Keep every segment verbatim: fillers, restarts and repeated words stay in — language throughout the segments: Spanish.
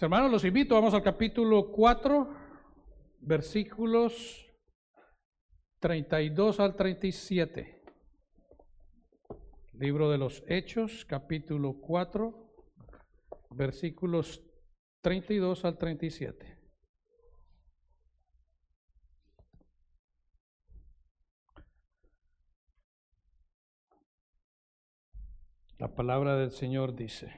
Hermanos, los invito, vamos al capítulo cuatro, versículos treinta y dos al treinta y siete. Libro de los Hechos, capítulo cuatro, versículos treinta y dos al treinta y siete. La palabra del Señor dice: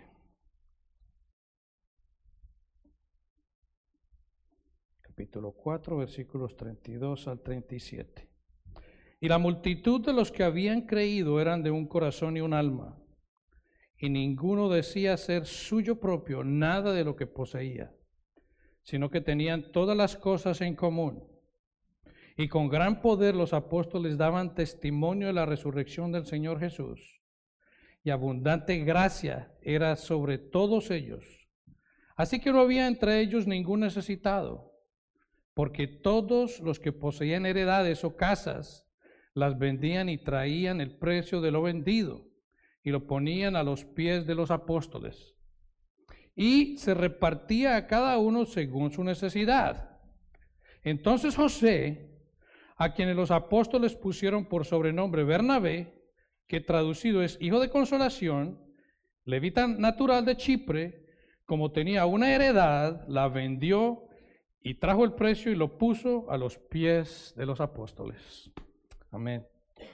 capítulo cuatro, versículos treinta y dos al treinta y siete. Y la multitud de los que habían creído eran de un corazón y un alma, y ninguno decía ser suyo propio nada de lo que poseía, sino que tenían todas las cosas en común. Y con gran poder los apóstoles daban testimonio de la resurrección del Señor Jesús, y abundante gracia era sobre todos ellos. Así que no había entre ellos ningún necesitado, porque todos los que poseían heredades o casas las vendían y traían el precio de lo vendido y lo ponían a los pies de los apóstoles. Y se repartía a cada uno según su necesidad. Entonces José, a quienes los apóstoles pusieron por sobrenombre Bernabé, que traducido es hijo de consolación, levita natural de Chipre, como tenía una heredad, la vendió y trajo el precio y lo puso a los pies de los apóstoles. Amén.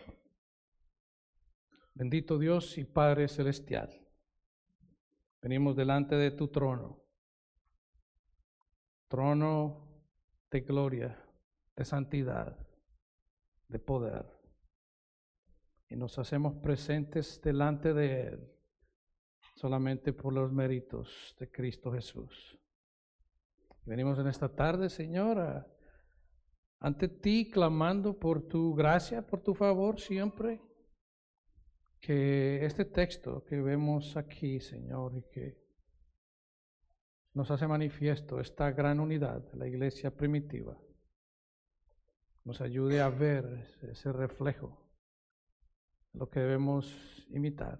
Bendito Dios y Padre Celestial, venimos delante de tu trono, trono de gloria, de santidad, de poder, y nos hacemos presentes delante de Él solamente por los méritos de Cristo Jesús. Venimos en esta tarde, Señor, a, ante ti clamando por tu gracia, por tu favor siempre, que este texto que vemos aquí, Señor, y que nos hace manifiesto esta gran unidad de la iglesia primitiva, nos ayude a ver ese reflejo, lo que debemos imitar,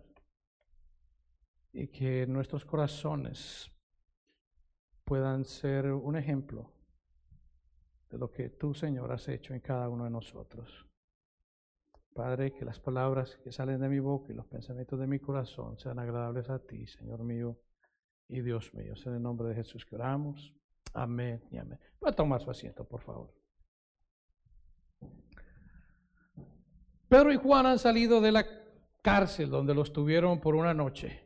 y que nuestros corazones puedan ser un ejemplo de lo que tú, Señor, has hecho en cada uno de nosotros. Padre, que las palabras que salen de mi boca y los pensamientos de mi corazón sean agradables a ti, Señor mío y Dios mío. Es en el nombre de Jesús que oramos. Amén y amén. Voy a tomar su asiento, por favor. Pedro y Juan han salido de la cárcel donde los tuvieron por una noche.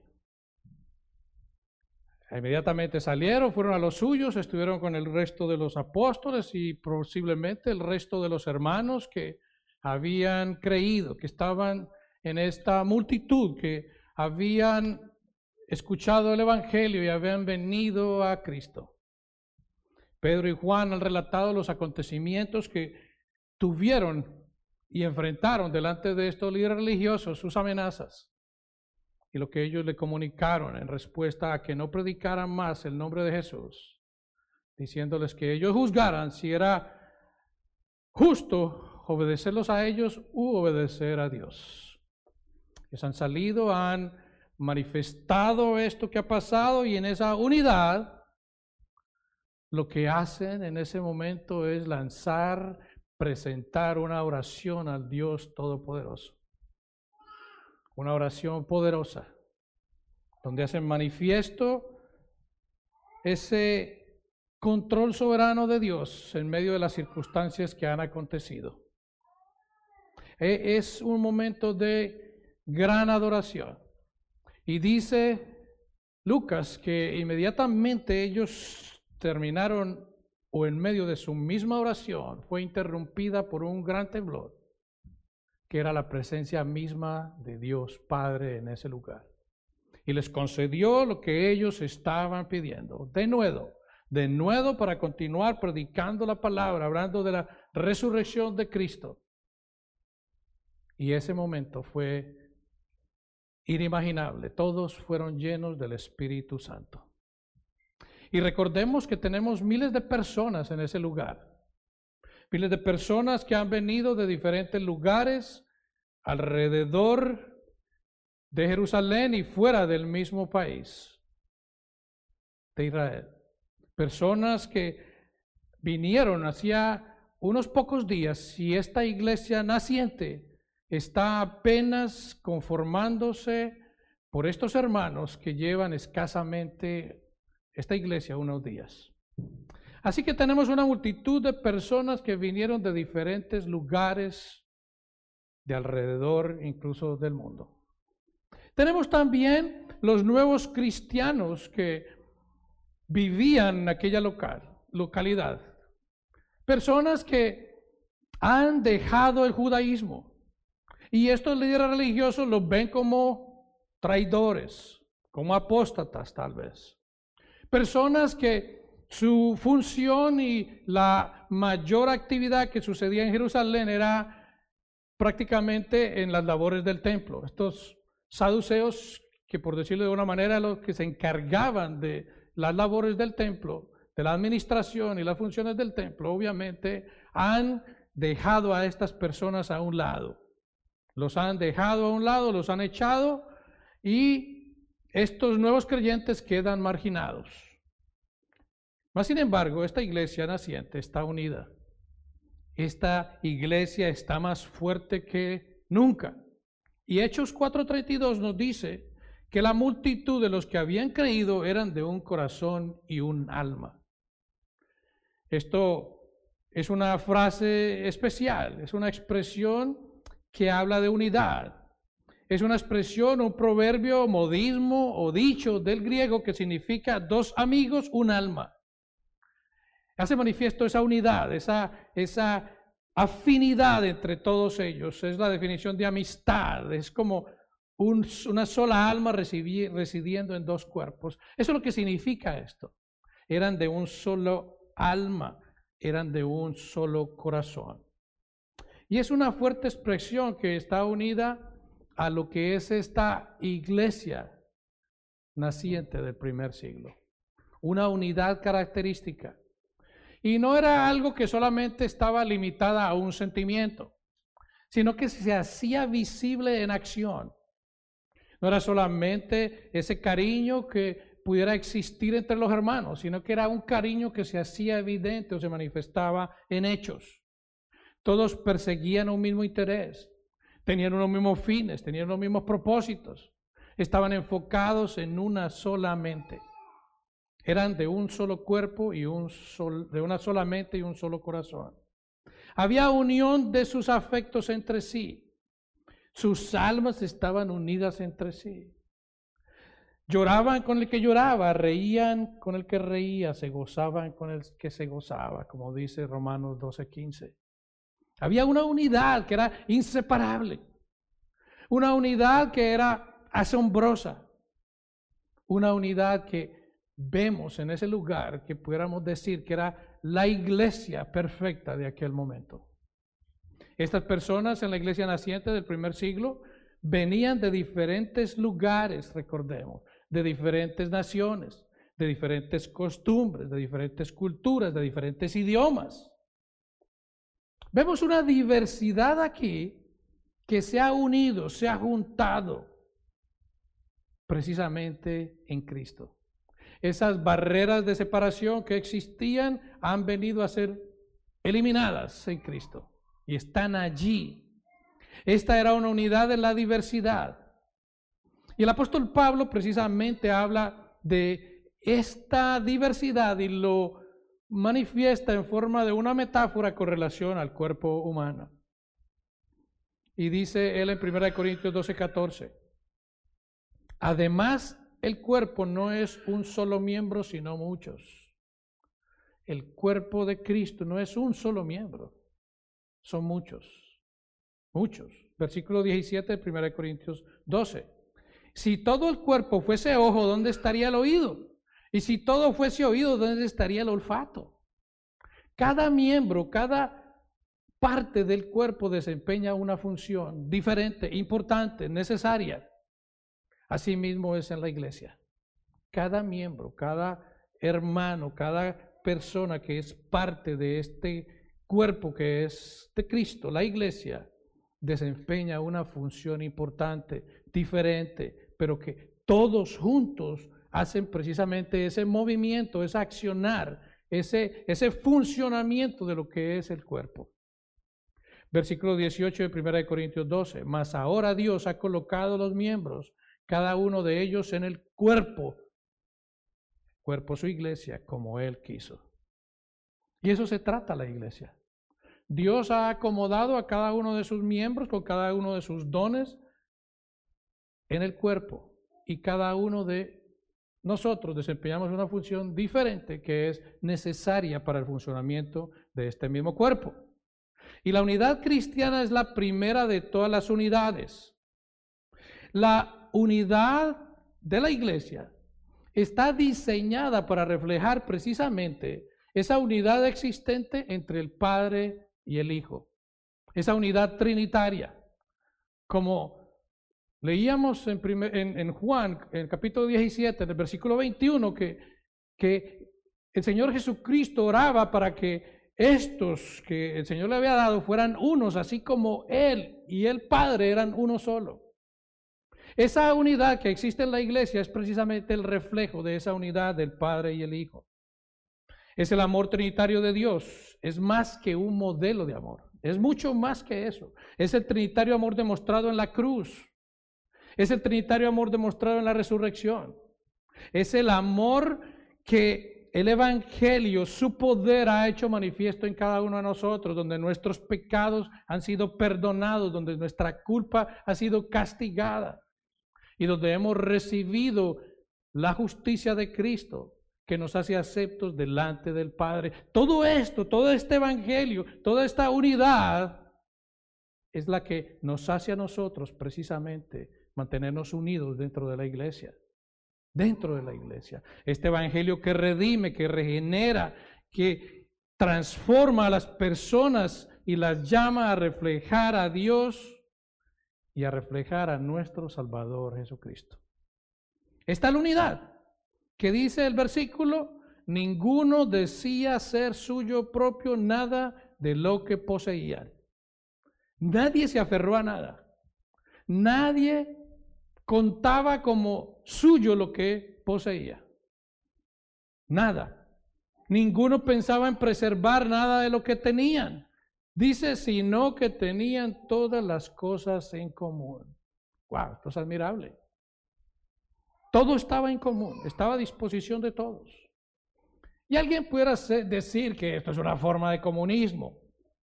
Inmediatamente salieron, fueron a los suyos, estuvieron con el resto de los apóstoles y posiblemente el resto de los hermanos que habían creído, que estaban en esta multitud, que habían escuchado el Evangelio y habían venido a Cristo. Pedro y Juan han relatado los acontecimientos que tuvieron y enfrentaron delante de estos líderes religiosos, sus amenazas, y lo que ellos le comunicaron en respuesta a que no predicaran más el nombre de Jesús, diciéndoles que ellos juzgaran si era justo obedecerlos a ellos u obedecer a Dios. Ellos han salido, han manifestado esto que ha pasado, y en esa unidad lo que hacen en ese momento es lanzar, presentar una oración al Dios Todopoderoso. Una oración poderosa, donde hacen manifiesto ese control soberano de Dios en medio de las circunstancias que han acontecido. Es un momento de gran adoración. Y dice Lucas que inmediatamente ellos terminaron, o en medio de su misma oración, fue interrumpida por un gran temblor, que era la presencia misma de Dios Padre en ese lugar. Y les concedió lo que ellos estaban pidiendo. De nuevo, de nuevo para continuar predicando la palabra, hablando de la resurrección de Cristo. Y ese momento fue inimaginable. Todos fueron llenos del Espíritu Santo. Y recordemos que tenemos miles de personas en ese lugar. Miles de personas que han venido de diferentes lugares alrededor de Jerusalén y fuera del mismo país de Israel. personas que vinieron hacía unos pocos días, y esta iglesia naciente está apenas conformándose por estos hermanos que llevan escasamente esta iglesia unos días. Así que tenemos una multitud de personas que vinieron de diferentes lugares de alrededor, incluso del mundo. Tenemos también los nuevos cristianos que vivían en aquella local, localidad. Personas que han dejado el judaísmo. Y estos líderes religiosos los ven como traidores, como apóstatas tal vez. Personas que su función y la mayor actividad que sucedía en Jerusalén era prácticamente en las labores del templo. Estos saduceos, que por decirlo de una manera, los que se encargaban de las labores del templo, de la administración y las funciones del templo, obviamente han dejado a estas personas a un lado. Los han dejado a un lado, los han echado, y estos nuevos creyentes quedan marginados. Mas, sin embargo, esta iglesia naciente está unida. Esta iglesia está más fuerte que nunca. Y Hechos cuatro treinta y dos nos dice que la multitud de los que habían creído eran de un corazón y un alma. Esto es una frase especial, es una expresión que habla de unidad. Es una expresión, un proverbio, modismo o dicho del griego que significa dos amigos, un alma. Hace manifiesto esa unidad, esa, esa afinidad entre todos ellos. Es la definición de amistad, es como un, una sola alma residiendo en dos cuerpos. Eso es lo que significa esto. Eran de un solo alma, eran de un solo corazón. Y es una fuerte expresión que está unida a lo que es esta iglesia naciente del primer siglo. Una unidad característica. Y no era algo que solamente estaba limitada a un sentimiento, sino que se hacía visible en acción. No era solamente ese cariño que pudiera existir entre los hermanos, sino que era un cariño que se hacía evidente o se manifestaba en hechos. Todos perseguían un mismo interés, tenían unos mismos fines, tenían los mismos propósitos, estaban enfocados en una sola mente. Eran de un solo cuerpo y un sol, de una sola mente y un solo corazón. Había unión de sus afectos entre sí. Sus almas estaban unidas entre sí. Lloraban con el que lloraba, reían con el que reía, se gozaban con el que se gozaba, como dice Romanos doce quince. Había una unidad que era inseparable, una unidad que era asombrosa, una unidad que vemos en ese lugar que pudiéramos decir que era la iglesia perfecta de aquel momento. Estas personas en la iglesia naciente del primer siglo venían de diferentes lugares, recordemos, de diferentes naciones, de diferentes costumbres, de diferentes culturas, de diferentes idiomas. Vemos una diversidad aquí que se ha unido, se ha juntado precisamente en Cristo. Esas barreras de separación que existían han venido a ser eliminadas en Cristo y están allí. Esta era una unidad en la diversidad. Y el apóstol Pablo precisamente habla de esta diversidad y lo manifiesta en forma de una metáfora con relación al cuerpo humano. Y dice él en primera Corintios doce catorce, además, el cuerpo no es un solo miembro, sino muchos. El cuerpo de Cristo no es un solo miembro, son muchos, muchos. Versículo diecisiete de primera Corintios doce. Si todo el cuerpo fuese ojo, ¿dónde estaría el oído? Y si todo fuese oído, ¿dónde estaría el olfato? Cada miembro, cada parte del cuerpo desempeña una función diferente, importante, necesaria. Asimismo es en la iglesia. Cada miembro, cada hermano, cada persona que es parte de este cuerpo que es de Cristo, la iglesia, desempeña una función importante, diferente, pero que todos juntos hacen precisamente ese movimiento, ese accionar, ese, ese funcionamiento de lo que es el cuerpo. Versículo dieciocho de primera de Corintios doce, mas ahora Dios ha colocado los miembros, cada uno de ellos en el cuerpo, cuerpo su iglesia, como Él quiso. Y eso se trata la iglesia. Dios ha acomodado a cada uno de sus miembros con cada uno de sus dones en el cuerpo, y cada uno de nosotros desempeñamos una función diferente que es necesaria para el funcionamiento de este mismo cuerpo. Y la unidad cristiana es la primera de todas las unidades. La unidad de la iglesia está diseñada para reflejar precisamente esa unidad existente entre el Padre y el Hijo, esa unidad trinitaria. Como leíamos en, primer, en, en Juan, en el capítulo diecisiete, en el versículo veintiuno, que, que el Señor Jesucristo oraba para que estos que el Señor le había dado fueran unos, así como Él y el Padre eran uno solo. Esa unidad que existe en la iglesia es precisamente el reflejo de esa unidad del Padre y el Hijo. Es el amor trinitario de Dios, es más que un modelo de amor, es mucho más que eso. Es el trinitario amor demostrado en la cruz, es el trinitario amor demostrado en la resurrección, es el amor que el Evangelio, su poder ha hecho manifiesto en cada uno de nosotros, donde nuestros pecados han sido perdonados, donde nuestra culpa ha sido castigada y donde hemos recibido la justicia de Cristo que nos hace aceptos delante del Padre. Todo esto, todo este Evangelio, toda esta unidad es la que nos hace a nosotros precisamente mantenernos unidos dentro de la iglesia. Dentro de la iglesia. Este Evangelio que redime, que regenera, que transforma a las personas y las llama a reflejar a Dios y a reflejar a nuestro Salvador Jesucristo. Esta es la unidad que dice el versículo: ninguno decía ser suyo propio nada de lo que poseía. Nadie se aferró a nada. Nadie contaba como suyo lo que poseía. Nada. Ninguno pensaba en preservar nada de lo que tenían. Dice, sino que tenían todas las cosas en común. Wow, esto es admirable. Todo estaba en común, estaba a disposición de todos. Y alguien pudiera decir que esto es una forma de comunismo,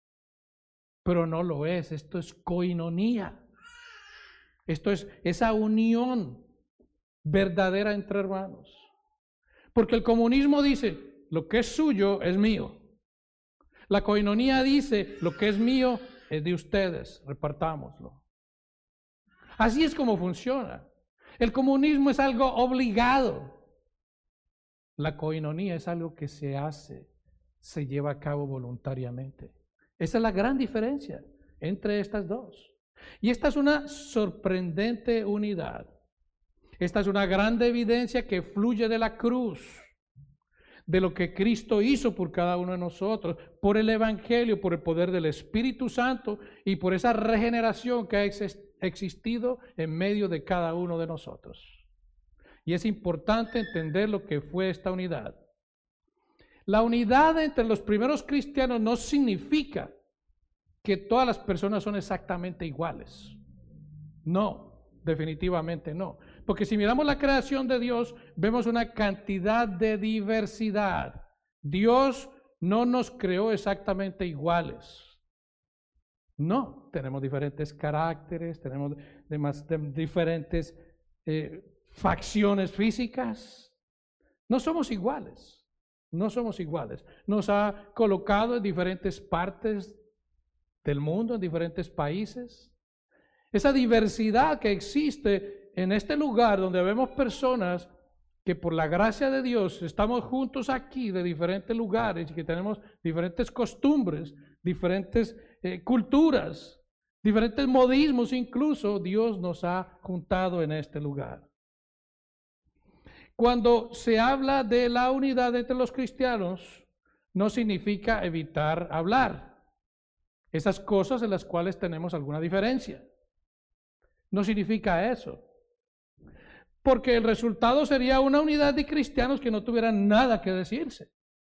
pero no lo es. Esto es koinonía. Esto es esa unión verdadera entre hermanos. Porque el comunismo dice, lo que es suyo es mío. La koinonía dice, lo que es mío es de ustedes, repartámoslo. Así es como funciona. El comunismo es algo obligado. La koinonía es algo que se hace, se lleva a cabo voluntariamente. Esa es la gran diferencia entre estas dos. Y esta es una sorprendente unidad. Esta es una gran evidencia que fluye de la cruz, de lo que Cristo hizo por cada uno de nosotros, por el Evangelio, por el poder del Espíritu Santo y por esa regeneración que ha existido en medio de cada uno de nosotros. Y es importante entender lo que fue esta unidad. La unidad entre los primeros cristianos no significa que todas las personas son exactamente iguales. No, definitivamente no. Porque si miramos la creación de Dios, vemos una cantidad de diversidad. Dios no nos creó exactamente iguales. No, tenemos diferentes caracteres, tenemos demás, de, diferentes eh, facciones físicas. No somos iguales, no somos iguales. Nos ha colocado en diferentes partes del mundo, en diferentes países. Esa diversidad que existe en este lugar donde vemos personas que por la gracia de Dios estamos juntos aquí de diferentes lugares y que tenemos diferentes costumbres, diferentes eh, culturas, diferentes modismos incluso, Dios nos ha juntado en este lugar. Cuando se habla de la unidad entre los cristianos, no significa evitar hablar esas cosas en las cuales tenemos alguna diferencia. No significa eso. porque el resultado sería una unidad de cristianos que no tuvieran nada que decirse.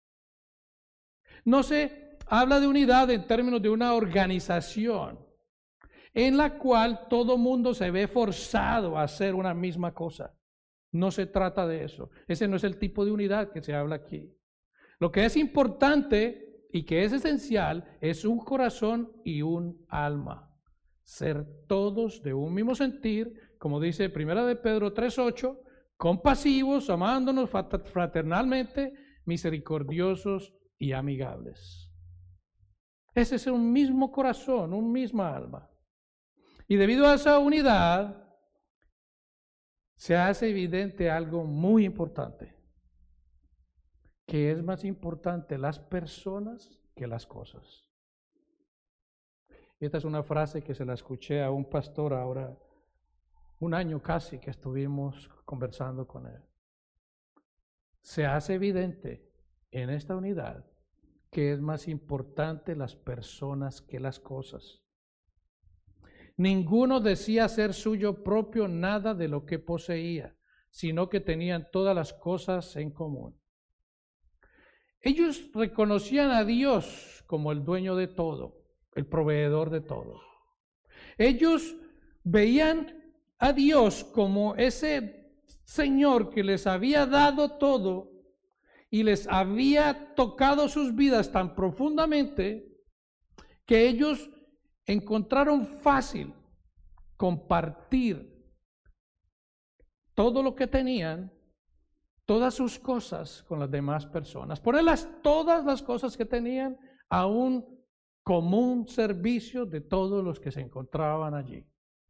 No se habla de unidad en términos de una organización en la cual todo mundo se ve forzado a hacer una misma cosa. No se trata de eso. Ese no es el tipo de unidad que se habla aquí. Lo que es importante y que es esencial es un corazón y un alma. Ser todos de un mismo sentir, como dice primera de Pedro tres ocho, compasivos, amándonos fraternalmente, misericordiosos y amigables. Ese es un mismo corazón, un misma alma. Y debido a esa unidad, se hace evidente algo muy importante, que es más importante las personas que las cosas. Esta es una frase que se la escuché a un pastor ahora, un año casi que estuvimos conversando con él. Se hace evidente en esta unidad que es más importante las personas que las cosas. Ninguno decía ser suyo propio nada de lo que poseía, sino que tenían todas las cosas en común. Ellos reconocían a Dios como el dueño de todo, el proveedor de todo. Ellos veían a Dios como ese Señor que les había dado todo y les había tocado sus vidas tan profundamente que ellos encontraron fácil compartir todo lo que tenían, todas sus cosas con las demás personas, ponerlas todas las cosas que tenían a un común servicio de todos los que se encontraban allí.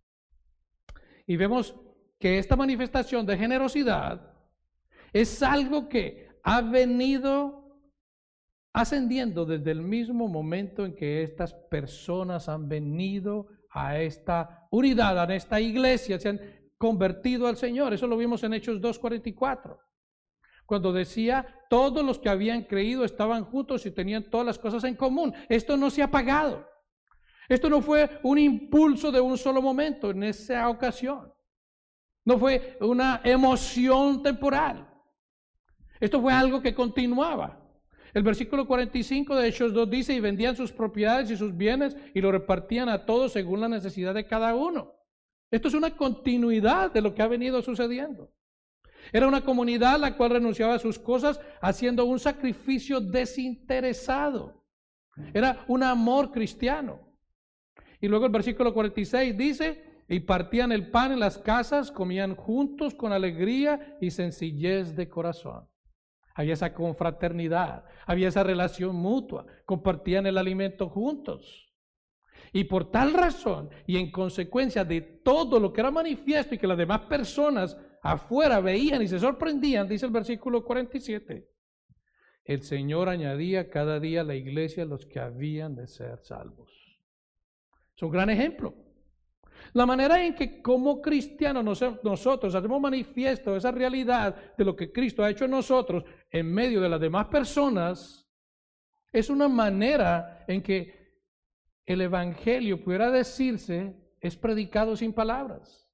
Y vemos que esta manifestación de generosidad es algo que ha venido ascendiendo desde el mismo momento en que estas personas han venido a esta unidad, a esta iglesia, se han convertido al Señor. Eso lo vimos en Hechos dos cuarenta y cuatro, cuando decía, todos los que habían creído estaban juntos y tenían todas las cosas en común. Esto no se ha apagado. Esto no fue un impulso de un solo momento en esa ocasión. No fue una emoción temporal. Esto fue algo que continuaba. El versículo cuarenta y cinco de Hechos dos dice, y vendían sus propiedades y sus bienes y lo repartían a todos según la necesidad de cada uno. Esto es una continuidad de lo que ha venido sucediendo. Era una comunidad la cual renunciaba a sus cosas haciendo un sacrificio desinteresado. Era un amor cristiano. Y luego el versículo cuarenta y seis dice, y partían el pan en las casas, comían juntos con alegría y sencillez de corazón. Había esa confraternidad, había esa relación mutua, compartían el alimento juntos. Y por tal razón, y en consecuencia de todo lo que era manifiesto y que las demás personas afuera veían y se sorprendían, dice el versículo cuarenta y siete, el Señor añadía cada día a la iglesia los que habían de ser salvos. Es un gran ejemplo. La manera en que como cristianos nosotros hacemos manifiesto esa realidad de lo que Cristo ha hecho en nosotros en medio de las demás personas es una manera en que el evangelio, pudiera decirse, es predicado sin palabras.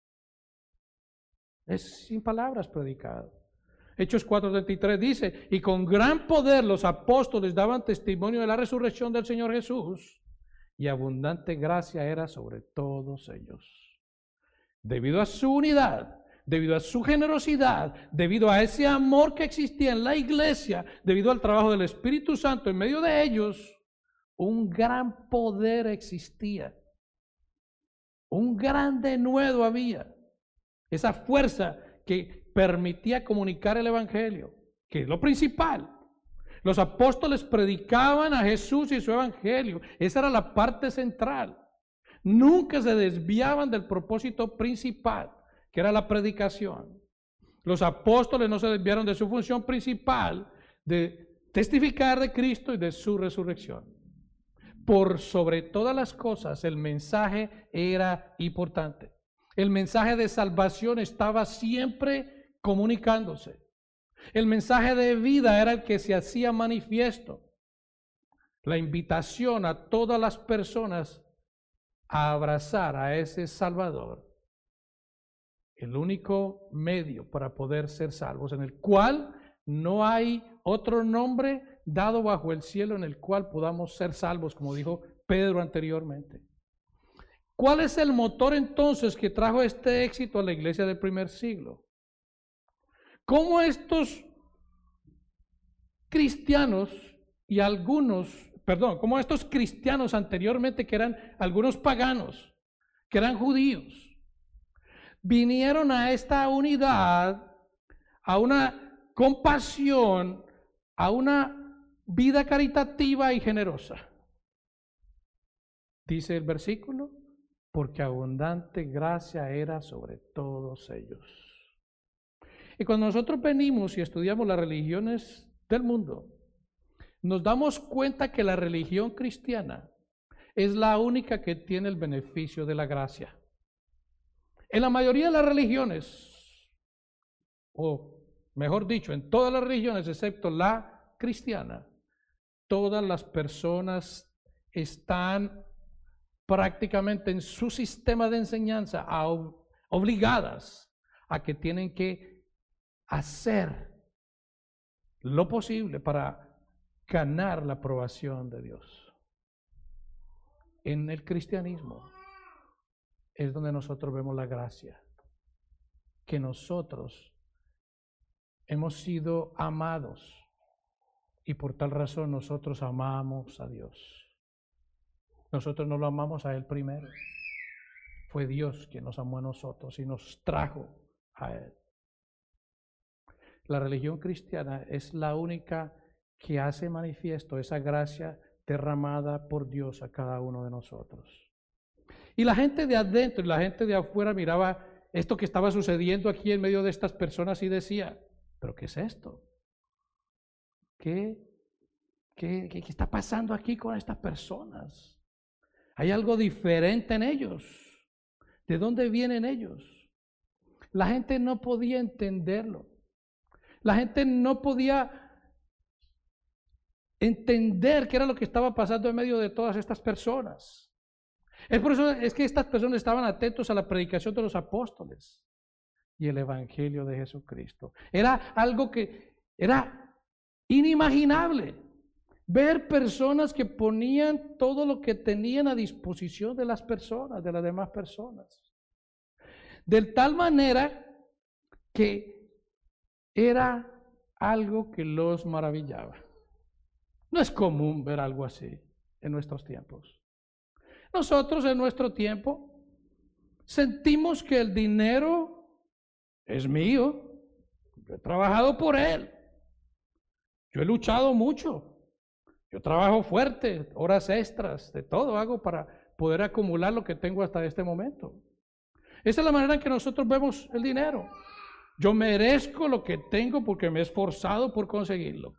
Es sin palabras predicado. Hechos cuatro treinta y tres dice, y con gran poder los apóstoles daban testimonio de la resurrección del Señor Jesús, y abundante gracia era sobre todos ellos. Debido a su unidad, debido a su generosidad, debido a ese amor que existía en la iglesia, debido al trabajo del Espíritu Santo en medio de ellos, un gran poder existía. Un gran denuedo había. Esa fuerza que permitía comunicar el evangelio, que es lo principal. Los apóstoles predicaban a Jesús y su evangelio. Esa era la parte central. Nunca se desviaban del propósito principal, que era la predicación. Los apóstoles no se desviaron de su función principal de testificar de Cristo y de su resurrección. Por sobre todas las cosas, el mensaje era importante. El mensaje de salvación estaba siempre comunicándose. El mensaje de vida era el que se hacía manifiesto. La invitación a todas las personas a abrazar a ese Salvador el único medio para poder ser salvos, en el cual no hay otro nombre dado bajo el cielo en el cual podamos ser salvos, como dijo Pedro anteriormente. ¿Cuál es el motor entonces que trajo este éxito a la iglesia del primer siglo? ¿Cómo estos cristianos y algunos, perdón, cómo estos cristianos anteriormente, que eran algunos paganos, que eran judíos, vinieron a esta unidad, a una compasión, a una vida caritativa y generosa? Dice el versículo, porque abundante gracia era sobre todos ellos. Y cuando nosotros venimos y estudiamos las religiones del mundo, nos damos cuenta que la religión cristiana es la única que tiene el beneficio de la gracia. En la mayoría de las religiones, o mejor dicho, en todas las religiones excepto la cristiana, todas las personas están prácticamente en su sistema de enseñanza obligadas a que tienen que hacer lo posible para ganar la aprobación de Dios. En el cristianismo es donde nosotros vemos la gracia, que nosotros hemos sido amados y por tal razón nosotros amamos a Dios. Nosotros no lo amamos a Él primero. Fue Dios quien nos amó a nosotros y nos trajo a Él. La religión cristiana es la única que hace manifiesto esa gracia derramada por Dios a cada uno de nosotros. Y la gente de adentro y la gente de afuera miraba esto que estaba sucediendo aquí en medio de estas personas y decía, ¿pero qué es esto? ¿Qué, qué, qué, qué está pasando aquí con estas personas? Hay algo diferente en ellos. ¿De dónde vienen ellos? La gente no podía entenderlo. La gente no podía entender qué era lo que estaba pasando en medio de todas estas personas. Es por eso es que estas personas estaban atentos a la predicación de los apóstoles y el evangelio de Jesucristo. Era algo que era inimaginable. Ver personas que ponían todo lo que tenían a disposición de las personas, de las demás personas. De tal manera que era algo que los maravillaba. No es común ver algo así en nuestros tiempos. Nosotros en nuestro tiempo sentimos que el dinero es mío. Yo he trabajado por él. Yo he luchado mucho. Yo trabajo fuerte, horas extras, de todo hago para poder acumular lo que tengo hasta este momento. Esa es la manera en que nosotros vemos el dinero. Yo merezco lo que tengo porque me he esforzado por conseguirlo.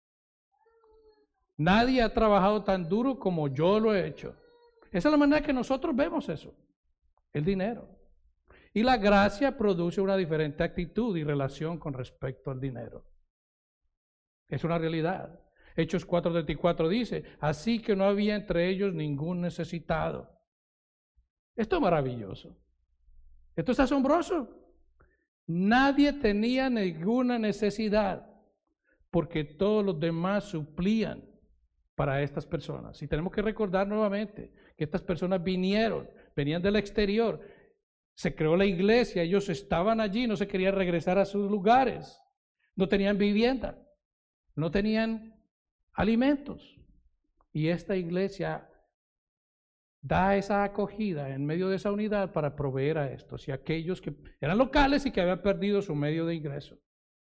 Nadie ha trabajado tan duro como yo lo he hecho. Esa es la manera en que nosotros vemos eso, el dinero. Y la gracia produce una diferente actitud y relación con respecto al dinero. Es una realidad. Hechos cuatro treinta y cuatro dice, así que no había entre ellos ningún necesitado. Esto es maravilloso. Esto es asombroso. Nadie tenía ninguna necesidad porque todos los demás suplían para estas personas. Y tenemos que recordar nuevamente que estas personas vinieron, venían del exterior, se creó la iglesia, ellos estaban allí, no se querían regresar a sus lugares, no tenían vivienda, no tenían alimentos. Y esta iglesia da esa acogida en medio de esa unidad para proveer a estos y a aquellos que eran locales y que habían perdido su medio de ingreso.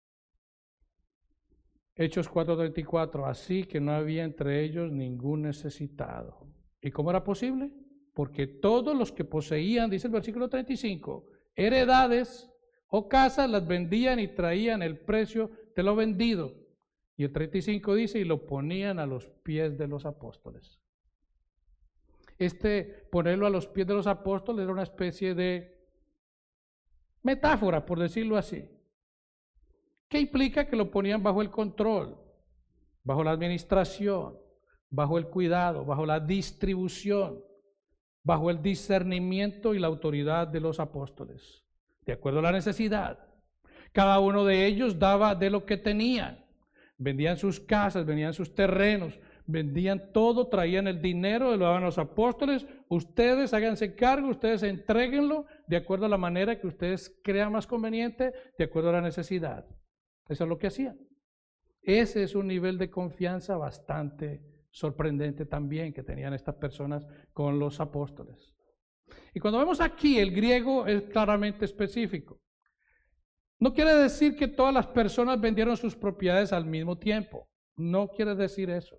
Hechos cuatro treinta y cuatro, así que no había entre ellos ningún necesitado. ¿Y cómo era posible? Porque todos los que poseían, dice el versículo treinta y cinco, heredades o casas las vendían y traían el precio de lo vendido. Y el treinta y cinco dice, y lo ponían a los pies de los apóstoles. Este ponerlo a los pies de los apóstoles era una especie de metáfora, por decirlo así. ¿Qué implica? Que lo ponían bajo el control, bajo la administración, bajo el cuidado, bajo la distribución, bajo el discernimiento y la autoridad de los apóstoles. de acuerdo a la necesidad. Cada uno de ellos daba de lo que tenían. Vendían sus casas, vendían sus terrenos, vendían todo, traían el dinero, lo daban a los apóstoles. Ustedes háganse cargo, ustedes entréguenlo de acuerdo a la manera que ustedes crean más conveniente, de acuerdo a la necesidad. Eso es lo que hacían. Ese es un nivel de confianza bastante sorprendente también que tenían estas personas con los apóstoles. Y cuando vemos aquí, el griego es claramente específico. No quiere decir que todas las personas vendieron sus propiedades al mismo tiempo. No quiere decir eso.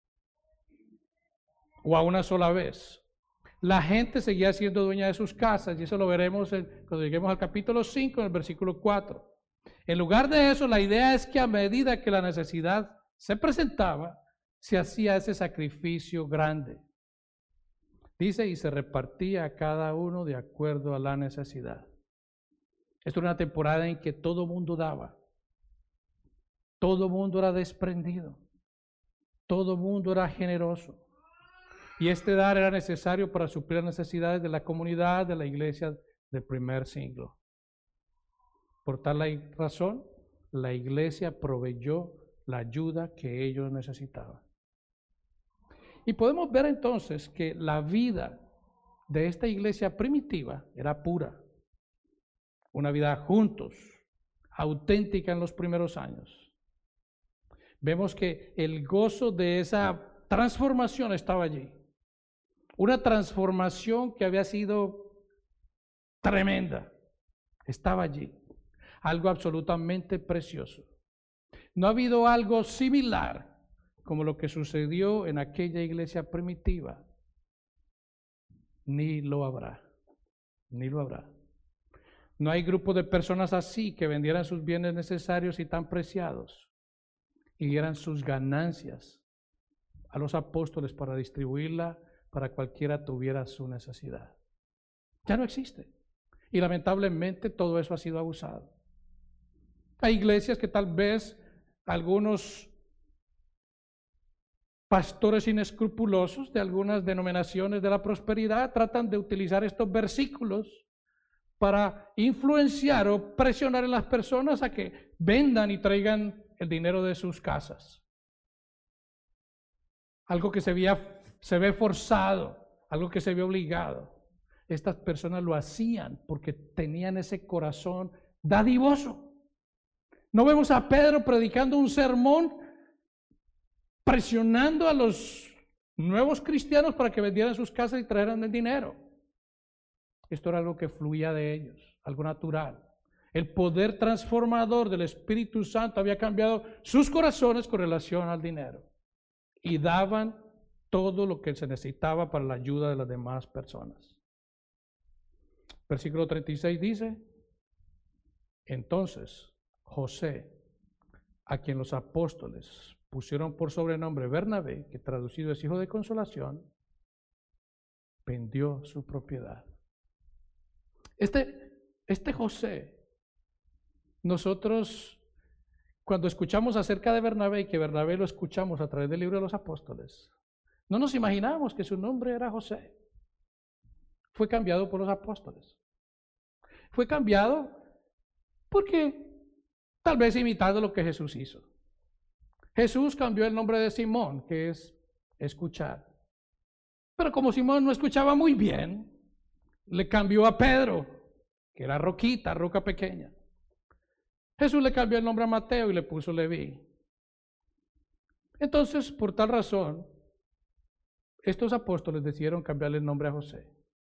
O a una sola vez. La gente seguía siendo dueña de sus casas, y eso lo veremos en, cuando lleguemos al capítulo cinco, en el versículo cuatro. En lugar de eso, la idea es que a medida que la necesidad se presentaba, se hacía ese sacrificio grande. Dice, y se repartía a cada uno de acuerdo a la necesidad. Esto era una temporada en que todo mundo daba. Todo mundo era desprendido. Todo mundo era generoso. Y este dar era necesario para suplir las necesidades de la comunidad, de la iglesia del primer siglo. Por tal razón, la iglesia proveyó la ayuda que ellos necesitaban. Y podemos ver entonces que la vida de esta iglesia primitiva era pura. Una vida juntos, auténtica en los primeros años. Vemos que el gozo de esa transformación estaba allí. Una transformación que había sido tremenda. Estaba allí. Algo absolutamente precioso. No ha habido algo similar como lo que sucedió en aquella iglesia primitiva. Ni lo habrá. Ni lo habrá. No hay grupo de personas así que vendieran sus bienes necesarios y tan preciados y dieran sus ganancias a los apóstoles para distribuirla para cualquiera tuviera su necesidad. Ya no existe. Y lamentablemente todo eso ha sido abusado. Hay iglesias que tal vez algunos pastores inescrupulosos de algunas denominaciones de la prosperidad tratan de utilizar estos versículos para influenciar o presionar a las personas a que vendan y traigan el dinero de sus casas. Algo que se, veía, se ve forzado, algo que se ve obligado. Estas personas lo hacían porque tenían ese corazón dadivoso. No vemos a Pedro predicando un sermón presionando a los nuevos cristianos para que vendieran sus casas y trajeran el dinero. Esto era algo que fluía de ellos, algo natural. El poder transformador del Espíritu Santo había cambiado sus corazones con relación al dinero. Y daban todo lo que se necesitaba para la ayuda de las demás personas. Versículo treinta y seis dice, entonces José, a quien los apóstoles pusieron por sobrenombre Bernabé, que traducido es hijo de consolación, vendió su propiedad. Este, este José, nosotros cuando escuchamos acerca de Bernabé y que Bernabé lo escuchamos a través del libro de los apóstoles, no nos imaginamos que su nombre era José. Fue cambiado por los apóstoles. Fue cambiado porque tal vez imitando lo que Jesús hizo. Jesús cambió el nombre de Simón, que es escuchar. Pero como Simón no escuchaba muy bien, le cambió a Pedro, que era roquita, roca pequeña. Jesús le cambió el nombre a Mateo y le puso Leví. Entonces, por tal razón, estos apóstoles decidieron cambiarle el nombre a José.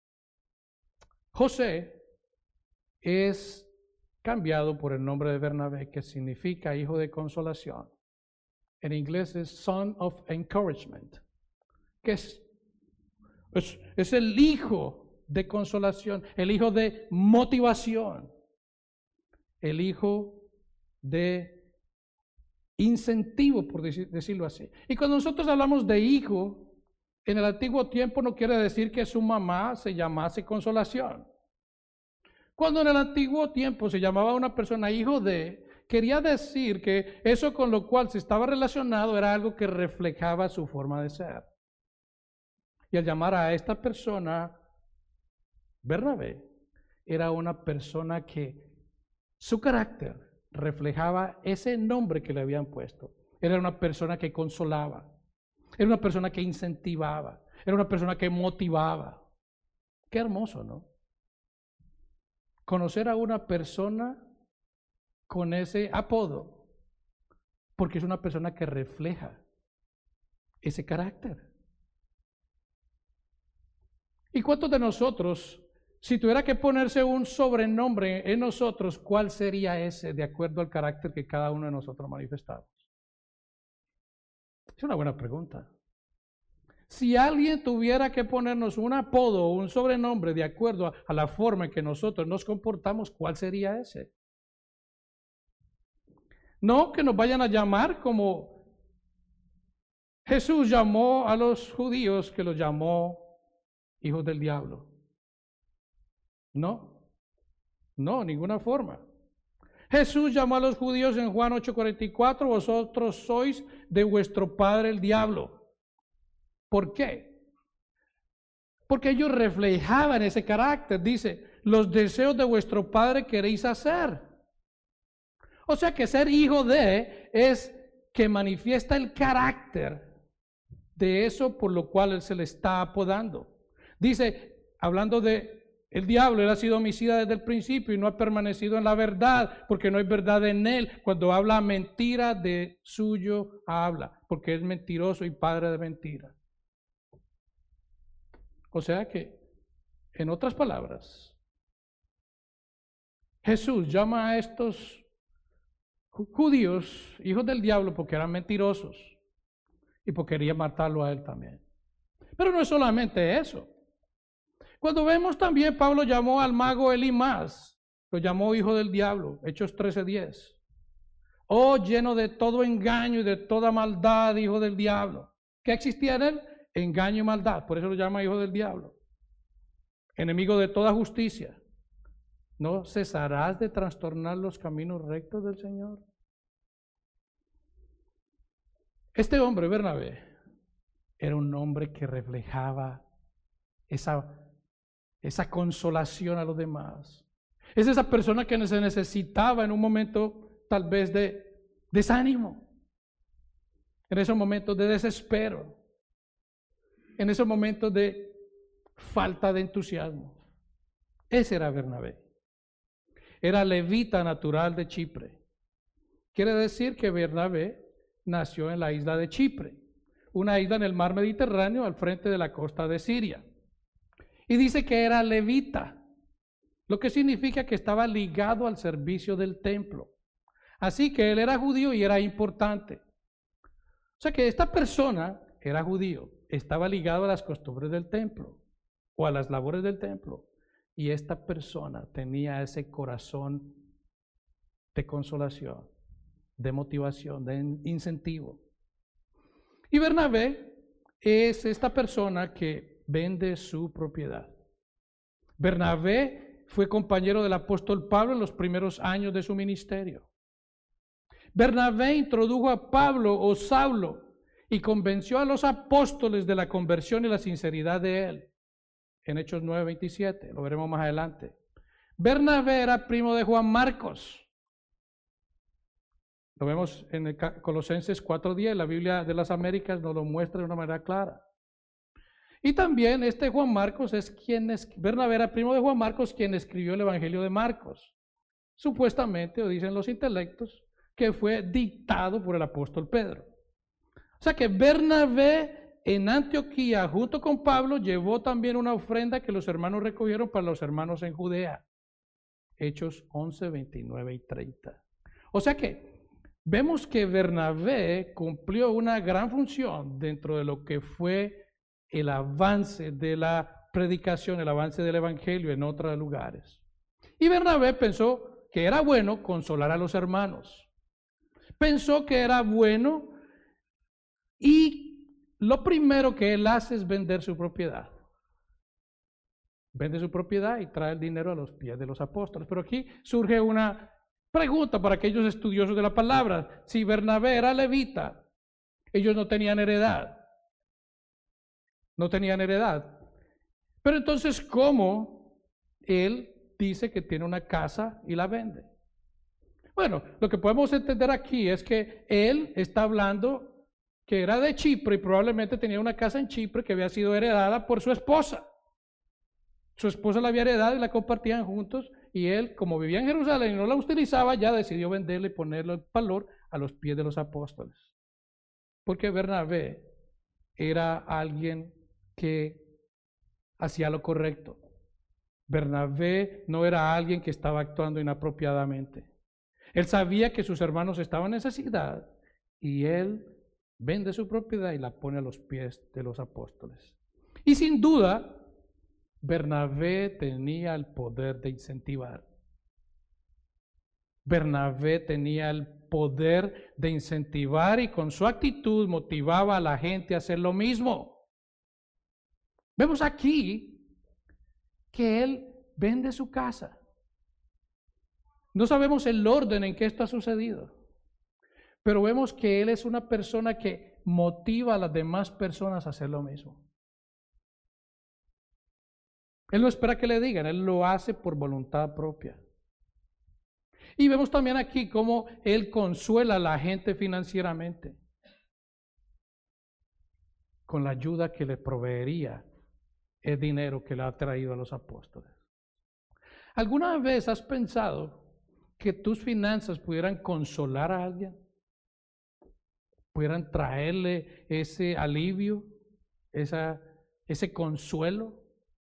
José es cambiado por el nombre de Bernabé, que significa hijo de consolación. En inglés es son of encouragement, que es, es, es el hijo de consolación, el hijo de motivación, el hijo de incentivo, por decir, decirlo así. Y cuando nosotros hablamos de hijo, en el antiguo tiempo no quiere decir que su mamá se llamase Consolación. Cuando en el antiguo tiempo se llamaba a una persona hijo de, quería decir que eso con lo cual se estaba relacionado era algo que reflejaba su forma de ser. Y al llamar a esta persona Bernabé, era una persona que su carácter reflejaba ese nombre que le habían puesto. Era una persona que consolaba, era una persona que incentivaba, era una persona que motivaba. Qué hermoso, ¿no? Conocer a una persona con ese apodo, porque es una persona que refleja ese carácter. ¿Y cuántos de nosotros, si tuviera que ponerse un sobrenombre en nosotros, cuál sería ese de acuerdo al carácter que cada uno de nosotros manifestamos? Es una buena pregunta. Si alguien tuviera que ponernos un apodo o un sobrenombre de acuerdo a, a la forma en que nosotros nos comportamos, ¿cuál sería ese? No que nos vayan a llamar como Jesús llamó a los judíos, que los llamó hijos del diablo. No, no, ninguna forma. Jesús llamó a los judíos en Juan ocho cuarenta y cuatro, vosotros sois de vuestro padre el diablo. ¿Por qué? Porque ellos reflejaban ese carácter. Dice, los deseos de vuestro padre queréis hacer. O sea que ser hijo de es que manifiesta el carácter de eso por lo cual él se le está apodando. Dice, hablando de el diablo, él ha sido homicida desde el principio y no ha permanecido en la verdad, porque no hay verdad en él. Cuando habla mentira, de suyo habla, porque es mentiroso y padre de mentira. O sea que, en otras palabras, Jesús llama a estos judíos hijos del diablo porque eran mentirosos y porque quería matarlo a él también. Pero no es solamente eso. Cuando vemos también, Pablo llamó al mago Elimás, lo llamó hijo del diablo, Hechos trece diez. Oh, lleno de todo engaño y de toda maldad, hijo del diablo. ¿Qué existía en él? Engaño y maldad, por eso lo llama hijo del diablo. Enemigo de toda justicia. ¿No cesarás de trastornar los caminos rectos del Señor? Este hombre, Bernabé, era un hombre que reflejaba esa esa consolación a los demás. Es esa persona que se necesitaba en un momento tal vez de desánimo, en esos momentos de desespero, en esos momentos de falta de entusiasmo. Ese era Bernabé. Era levita natural de Chipre. Quiere decir que Bernabé nació en la isla de Chipre, una isla en el mar Mediterráneo al frente de la costa de Siria. Y dice que era levita, lo que significa que estaba ligado al servicio del templo. Así que él era judío y era importante. O sea que esta persona era judío, estaba ligado a las costumbres del templo o a las labores del templo. Y esta persona tenía ese corazón de consolación, de motivación, de incentivo. Y Bernabé es esta persona que vende su propiedad. Bernabé fue compañero del apóstol Pablo en los primeros años de su ministerio. Bernabé introdujo a Pablo o Saulo y convenció a los apóstoles de la conversión y la sinceridad de él. En Hechos nueve veintisiete, lo veremos más adelante. Bernabé era primo de Juan Marcos. Lo vemos en el Colosenses cuatro diez, la Biblia de las Américas nos lo muestra de una manera clara. Y también este Juan Marcos es quien, es, Bernabé era primo de Juan Marcos, quien escribió el Evangelio de Marcos. Supuestamente, o dicen los intelectos, que fue dictado por el apóstol Pedro. O sea que Bernabé en Antioquía, junto con Pablo, llevó también una ofrenda que los hermanos recogieron para los hermanos en Judea. Hechos once, veintinueve y treinta. O sea que vemos que Bernabé cumplió una gran función dentro de lo que fue el avance de la predicación, el avance del evangelio en otros lugares. Y Bernabé pensó que era bueno consolar a los hermanos. Pensó que era bueno y lo primero que él hace es vender su propiedad. Vende su propiedad y trae el dinero a los pies de los apóstoles. Pero aquí surge una pregunta para aquellos estudiosos de la palabra. Si Bernabé era levita, ellos no tenían heredad. No tenían heredad. Pero entonces, ¿cómo él dice que tiene una casa y la vende. Bueno, lo que podemos entender aquí es que él está hablando que era de Chipre y probablemente tenía una casa en Chipre que había sido heredada por su esposa. Su esposa la había heredado y la compartían juntos, y él, como vivía en Jerusalén y no la utilizaba, ya decidió venderla y ponerlo en valor a los pies de los apóstoles. Porque Bernabé era alguien que hacía lo correcto. Bernabé no era alguien que estaba actuando inapropiadamente. Él sabía que sus hermanos estaban en necesidad y él vende su propiedad y la pone a los pies de los apóstoles. Y sin duda, Bernabé tenía el poder de incentivar. Bernabé tenía el poder de incentivar y con su actitud motivaba a la gente a hacer lo mismo. Vemos aquí que él vende su casa. No sabemos el orden en que esto ha sucedido, pero vemos que él es una persona que motiva a las demás personas a hacer lo mismo. Él no espera que le digan, él lo hace por voluntad propia. Y vemos también aquí cómo él consuela a la gente financieramente con la ayuda que le proveería el dinero que le ha traído a los apóstoles. ¿Alguna vez has pensado que tus finanzas pudieran consolar a alguien? ¿Pudieran traerle ese alivio, esa, ese consuelo?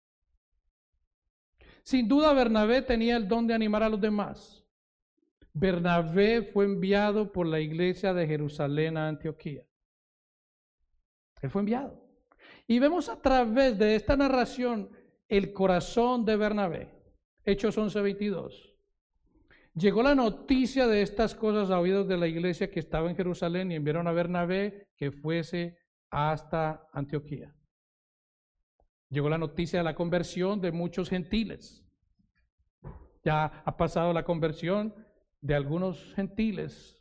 Sin duda Bernabé tenía el don de animar a los demás. Bernabé fue enviado por la iglesia de Jerusalén a Antioquía. Él fue enviado. Y vemos a través de esta narración el corazón de Bernabé. Hechos once veintidós. Llegó la noticia de estas cosas a oídos de la iglesia que estaba en Jerusalén y enviaron a Bernabé que fuese hasta Antioquía. Llegó la noticia de la conversión de muchos gentiles. Ya ha pasado la conversión de algunos gentiles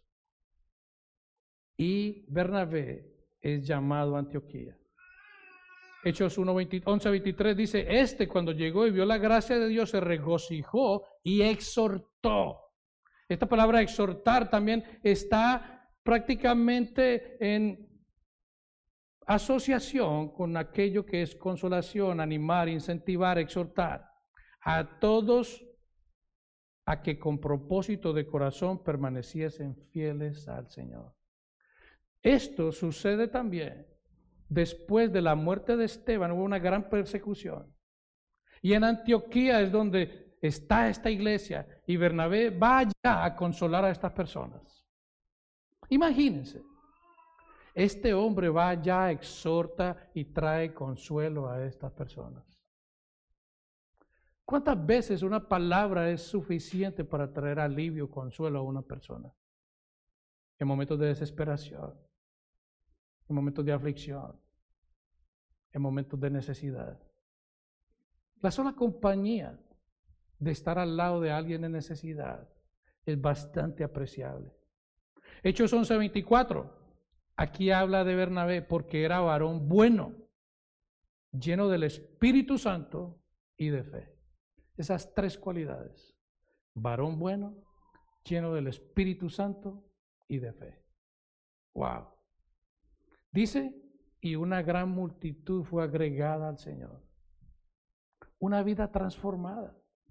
y Bernabé es llamado a Antioquía. Hechos once veintitrés dice, este cuando llegó y vio la gracia de Dios se regocijó y exhortó. Esta palabra exhortar también está prácticamente en asociación con aquello que es consolación, animar, incentivar, exhortar a todos a que con propósito de corazón permaneciesen fieles al Señor. Esto sucede también después de la muerte de Esteban. Hubo una gran persecución y en Antioquía es donde está esta iglesia y Bernabé va allá a consolar a estas personas. Imagínense, este hombre va allá, exhorta y trae consuelo a estas personas. ¿Cuántas veces una palabra es suficiente para traer alivio, consuelo a una persona? En momentos de desesperación, en momentos de aflicción, en momentos de necesidad. La sola compañía de estar al lado de alguien en necesidad es bastante apreciable. Hechos once veinticuatro, aquí habla de Bernabé porque era varón bueno, lleno del Espíritu Santo y de fe. Esas tres cualidades, varón bueno, lleno del Espíritu Santo y de fe. Wow. Dice, y una gran multitud fue agregada al Señor. Una vida transformada.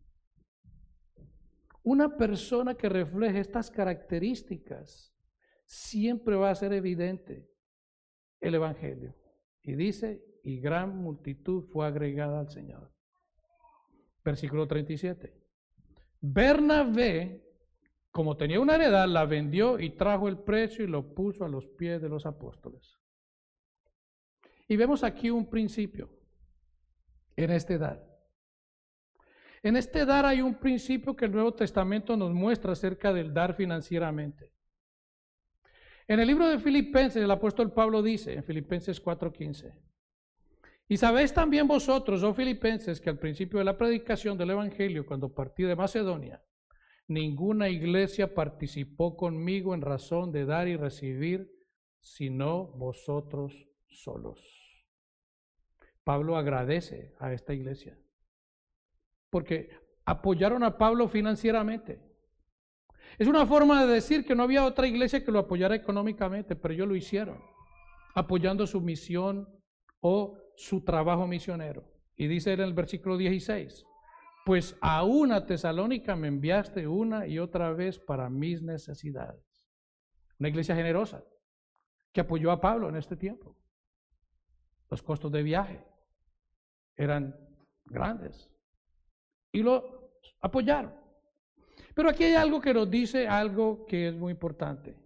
Una persona que refleje estas características siempre va a ser evidente el Evangelio. Y dice, y gran multitud fue agregada al Señor. Versículo treinta y siete. Bernabé, como tenía una heredad, la vendió y trajo el precio y lo puso a los pies de los apóstoles. Y vemos aquí un principio en este dar. En este dar hay un principio que el Nuevo Testamento nos muestra acerca del dar financieramente. En el libro de Filipenses, el apóstol Pablo dice, en Filipenses cuatro quince, y sabéis también vosotros, oh Filipenses, que al principio de la predicación del Evangelio, cuando partí de Macedonia, ninguna iglesia participó conmigo en razón de dar y recibir, sino vosotros solos. Pablo agradece a esta iglesia, porque apoyaron a Pablo financieramente. Es una forma de decir que no había otra iglesia que lo apoyara económicamente, pero ellos lo hicieron, apoyando su misión o su trabajo misionero. Y dice en el versículo dieciséis, pues aún a Tesalónica me enviaste una y otra vez para mis necesidades. Una iglesia generosa que apoyó a Pablo en este tiempo. Los costos de viaje eran grandes y lo apoyaron. Pero aquí hay algo que nos dice algo que es muy importante.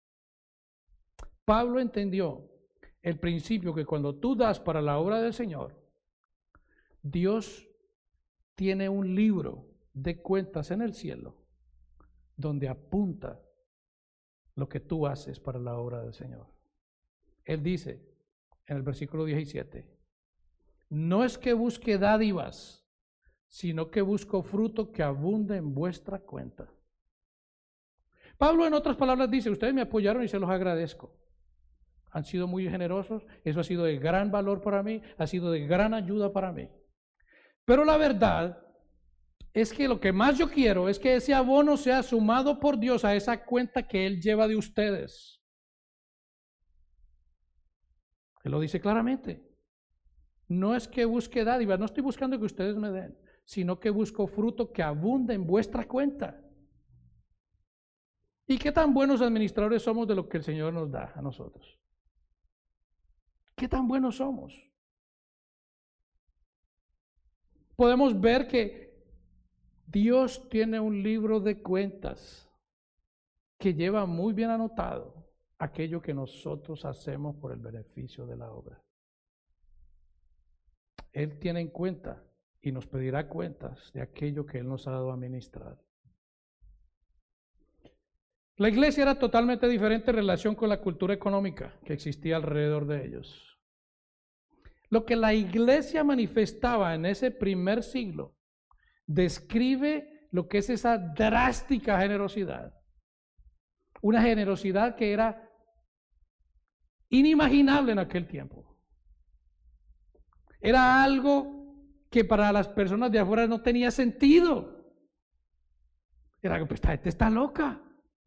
Pablo entendió el principio que cuando tú das para la obra del Señor, Dios tiene un libro de cuentas en el cielo donde apunta lo que tú haces para la obra del Señor. Él dice en el versículo diecisiete, no es que busque dádivas, sino que busco fruto que abunde en vuestra cuenta. Pablo en otras palabras dice, ustedes me apoyaron y se los agradezco. Han sido muy generosos, eso ha sido de gran valor para mí, ha sido de gran ayuda para mí. Pero la verdad es que lo que más yo quiero es que ese abono sea sumado por Dios a esa cuenta que Él lleva de ustedes. Él lo dice claramente. No es que busque dádivas, no estoy buscando que ustedes me den, sino que busco fruto que abunde en vuestra cuenta. ¿Y qué tan buenos administradores somos de lo que el Señor nos da a nosotros? ¿Qué tan buenos somos? Podemos ver que Dios tiene un libro de cuentas que lleva muy bien anotado aquello que nosotros hacemos por el beneficio de la obra. Él tiene en cuenta y nos pedirá cuentas de aquello que Él nos ha dado a ministrar. La iglesia era totalmente diferente en relación con la cultura económica que existía alrededor de ellos. Lo que la iglesia manifestaba en ese primer siglo describe lo que es esa drástica generosidad. Una generosidad que era inimaginable en aquel tiempo. Era algo que para las personas de afuera no tenía sentido. Era que pues, esta gente está loca.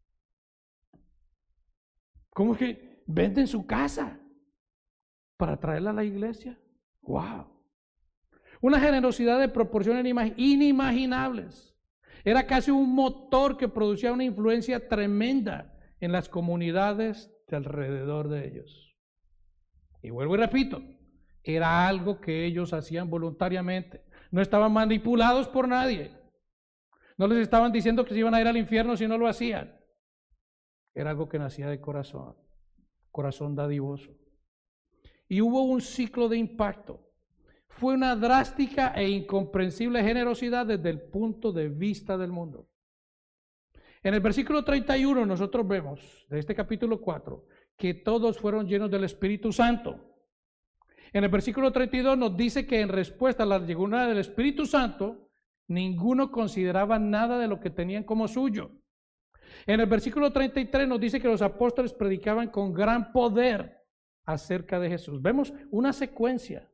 ¿Cómo es que venden su casa para traerla a la iglesia? ¡Wow! Una generosidad de proporciones inimaginables. Era casi un motor que producía una influencia tremenda en las comunidades de alrededor de ellos. Y vuelvo y repito, era algo que ellos hacían voluntariamente. No estaban manipulados por nadie. No les estaban diciendo que se iban a ir al infierno si no lo hacían. Era algo que nacía de corazón, corazón dadivoso. Y hubo un ciclo de impacto. Fue una drástica e incomprensible generosidad desde el punto de vista del mundo. En el versículo treinta y uno nosotros vemos, de este capítulo cuatro, que todos fueron llenos del Espíritu Santo. En el versículo treinta y dos nos dice que en respuesta a la llegada del Espíritu Santo, ninguno consideraba nada de lo que tenían como suyo. En el versículo treinta y tres nos dice que los apóstoles predicaban con gran poder acerca de Jesús. Vemos una secuencia.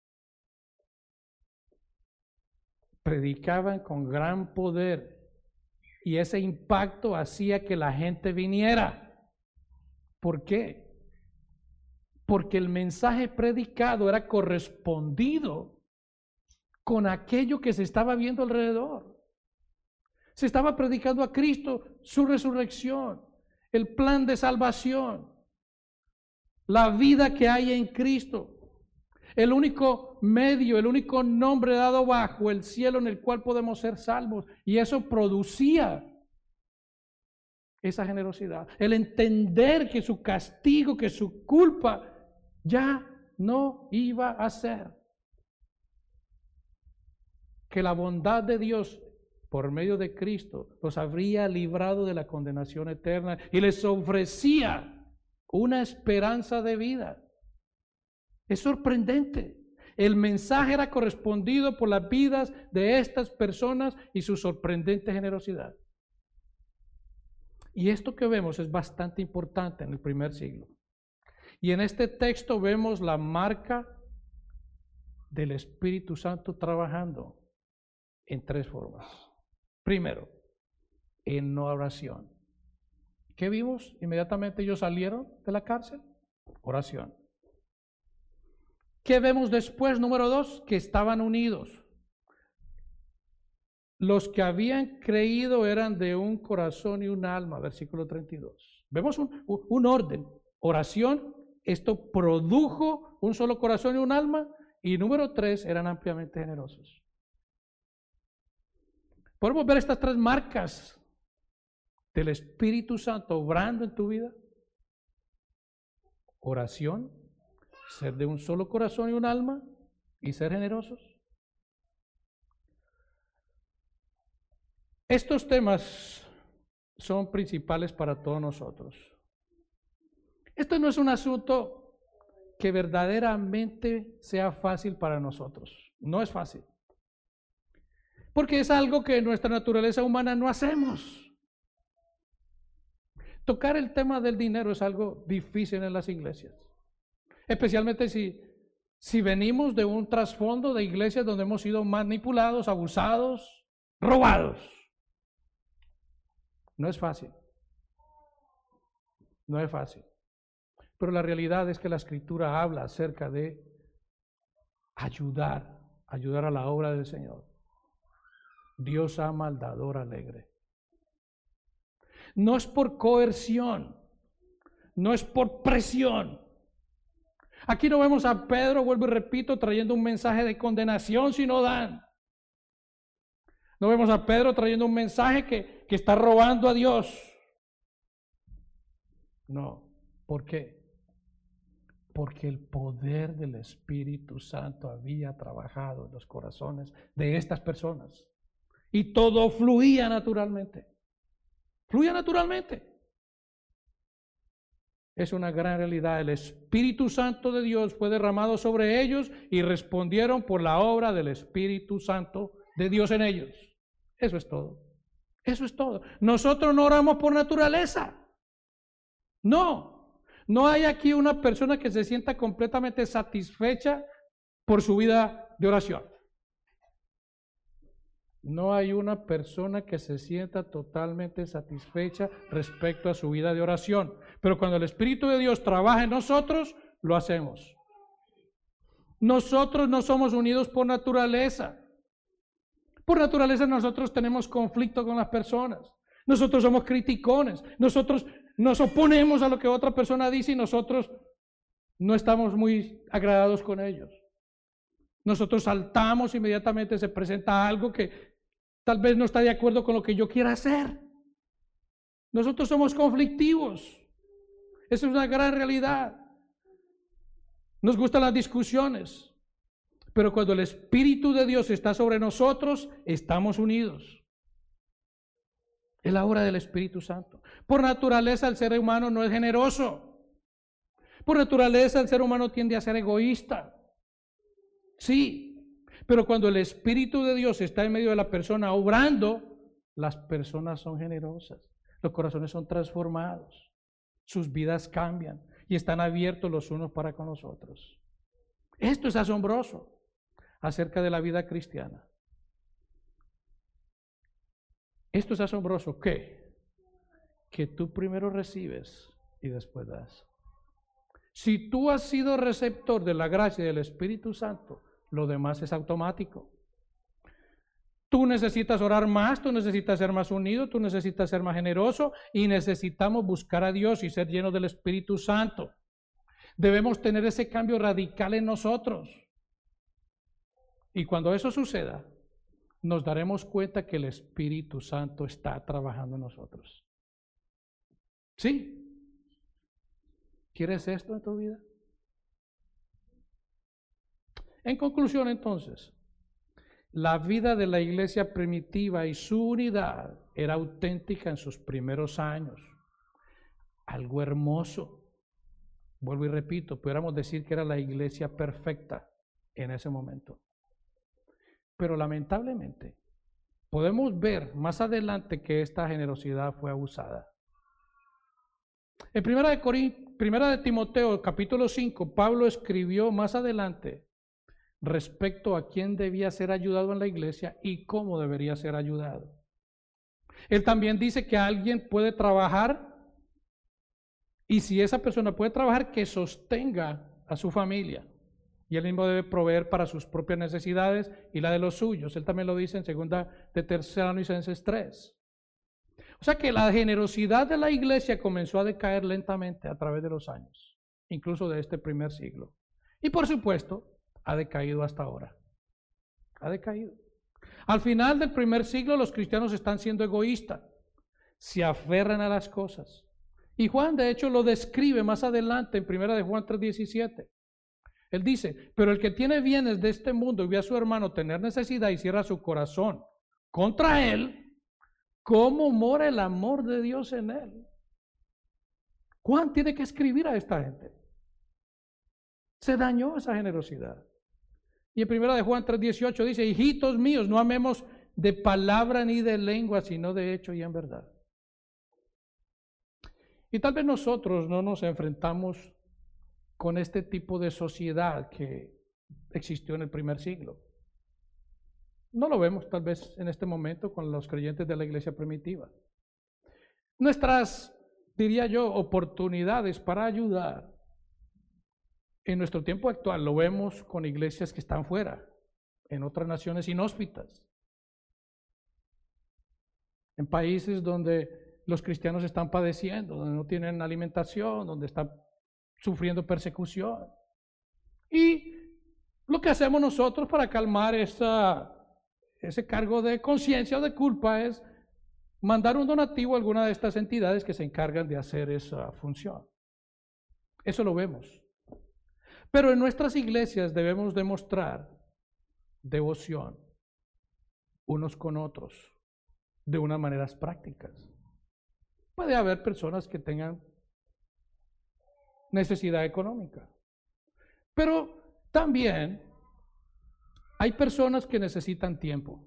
Predicaban con gran poder y ese impacto hacía que la gente viniera. ¿Por qué? Porque el mensaje predicado era correspondido con aquello que se estaba viendo alrededor. Se estaba predicando a Cristo, su resurrección, el plan de salvación, la vida que hay en Cristo, el único medio, el único nombre dado bajo el cielo en el cual podemos ser salvos. Y eso producía esa generosidad, el entender que su castigo, que su culpa ya no iba a ser, que la bondad de Dios por medio de Cristo los habría librado de la condenación eterna y les ofrecía una esperanza de vida. Es sorprendente. El mensaje era correspondido por las vidas de estas personas y su sorprendente generosidad. Y esto que vemos es bastante importante en el primer siglo. Y en este texto vemos la marca del Espíritu Santo trabajando en tres formas. Primero, en oración. ¿Qué vimos? Inmediatamente ellos salieron de la cárcel. Oración. ¿Qué vemos después? Número dos, que estaban unidos. Los que habían creído eran de un corazón y un alma, versículo treinta y dos. Vemos un, un orden. Oración, esto produjo un solo corazón y un alma. Y número tres, eran ampliamente generosos. ¿Podemos ver estas tres marcas del Espíritu Santo obrando en tu vida? Oración, ser de un solo corazón y un alma y ser generosos. Estos temas son principales para todos nosotros. Esto no es un asunto que verdaderamente sea fácil para nosotros. No es fácil. Porque es algo que en nuestra naturaleza humana no hacemos. Tocar el tema del dinero es algo difícil en las iglesias. Especialmente si, si venimos de un trasfondo de iglesias donde hemos sido manipulados, abusados, robados. No es fácil. No es fácil. Pero la realidad es que la Escritura habla acerca de ayudar, ayudar a la obra del Señor. Dios ama al dador alegre. No es por coerción, no es por presión. Aquí no vemos a Pedro, vuelvo y repito, trayendo un mensaje de condenación si no dan. No vemos a Pedro trayendo un mensaje que, que está robando a Dios. No, ¿por qué? Porque el poder del Espíritu Santo había trabajado en los corazones de estas personas. Y todo fluía naturalmente. Fluía naturalmente. Es una gran realidad. El Espíritu Santo de Dios fue derramado sobre ellos y respondieron por la obra del Espíritu Santo de Dios en ellos. Eso es todo. Eso es todo. Nosotros no oramos por naturaleza. No. No hay aquí una persona que se sienta completamente satisfecha por su vida de oración. No hay una persona que se sienta totalmente satisfecha respecto a su vida de oración. Pero cuando el Espíritu de Dios trabaja en nosotros, lo hacemos. Nosotros no somos unidos por naturaleza. Por naturaleza nosotros tenemos conflicto con las personas. Nosotros somos criticones. Nosotros nos oponemos a lo que otra persona dice y nosotros no estamos muy agradados con ellos. Nosotros saltamos inmediatamente, se presenta algo que tal vez no está de acuerdo con lo que yo quiera hacer. Nosotros somos conflictivos. Esa es una gran realidad. Nos gustan las discusiones, pero cuando el Espíritu de Dios está sobre nosotros, estamos unidos. Es la obra del Espíritu Santo. Por naturaleza el ser humano no es generoso. Por naturaleza el ser humano tiende a ser egoísta. Sí, pero cuando el Espíritu de Dios está en medio de la persona obrando, las personas son generosas, los corazones son transformados, sus vidas cambian y están abiertos los unos para con los otros. Esto es asombroso acerca de la vida cristiana. Esto es asombroso, ¿qué? Que tú primero recibes y después das. Si tú has sido receptor de la gracia del Espíritu Santo, lo demás es automático. Tú necesitas orar más, tú necesitas ser más unido, tú necesitas ser más generoso y necesitamos buscar a Dios y ser llenos del Espíritu Santo. Debemos tener ese cambio radical en nosotros. Y cuando eso suceda, nos daremos cuenta que el Espíritu Santo está trabajando en nosotros. ¿Sí? ¿Quieres esto en tu vida? En conclusión, entonces, la vida de la iglesia primitiva y su unidad era auténtica en sus primeros años. Algo hermoso. Vuelvo y repito, pudiéramos decir que era la iglesia perfecta en ese momento. Pero lamentablemente, podemos ver más adelante que esta generosidad fue abusada. En primera de, Corín, primera de Timoteo, capítulo cinco, Pablo escribió más adelante respecto a quién debía ser ayudado en la iglesia y cómo debería ser ayudado. Él también dice que alguien puede trabajar y si esa persona puede trabajar, que sostenga a su familia. Y él mismo debe proveer para sus propias necesidades y la de los suyos. Él también lo dice en segunda de Tesalonicenses tres. O sea que la generosidad de la iglesia comenzó a decaer lentamente a través de los años, incluso de este primer siglo. Y por supuesto, ha decaído hasta ahora. Ha decaído. Al final del primer siglo los cristianos están siendo egoístas, se aferran a las cosas. Y Juan de hecho lo describe más adelante en primera de Juan tres diecisiete. Él dice, pero el que tiene bienes de este mundo y ve a su hermano tener necesidad y cierra su corazón contra él, ¿cómo mora el amor de Dios en él? Juan tiene que escribir a esta gente. Se dañó esa generosidad. Y en primera de Juan tres dieciocho dice, hijitos míos, no amemos de palabra ni de lengua, sino de hecho y en verdad. Y tal vez nosotros no nos enfrentamos con este tipo de sociedad que existió en el primer siglo. No lo vemos tal vez en este momento con los creyentes de la iglesia primitiva. Nuestras, diría yo, oportunidades para ayudar en nuestro tiempo actual lo vemos con iglesias que están fuera, en otras naciones inhóspitas, en países donde los cristianos están padeciendo, donde no tienen alimentación, donde están sufriendo persecución. Y lo que hacemos nosotros para calmar esa, ese cargo de conciencia o de culpa es mandar un donativo a alguna de estas entidades que se encargan de hacer esa función. Eso lo vemos. Pero en nuestras iglesias debemos demostrar devoción unos con otros de unas maneras prácticas. Puede haber personas que tengan necesidad económica, pero también hay personas que necesitan tiempo.